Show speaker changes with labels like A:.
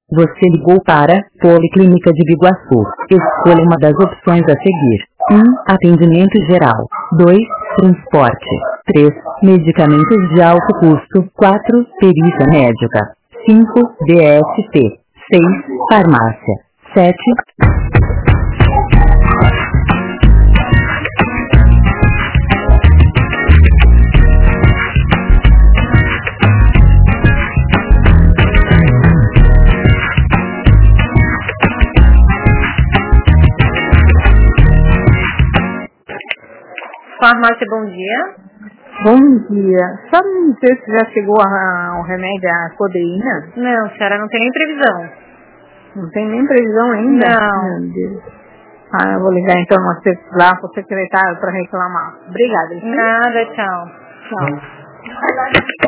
A: Você ligou para Policlínica de Biguaçu. Escolha uma das opções a seguir. 1. Atendimento geral. 2. Transporte. 3. Medicamentos de alto custo. 4. Perícia médica. 5. DST. 6. Farmácia. 7.
B: Farmácia, bom dia.
C: Bom dia. Sabe me dizer se já chegou o remédio, a codeína?
B: Não, senhora, não tem nem previsão.
C: Não tem nem previsão ainda?
B: Não.
C: Meu Deus. Eu vou ligar então lá para o secretário para reclamar. Obrigada.
B: Nada, tchau.
C: Tchau.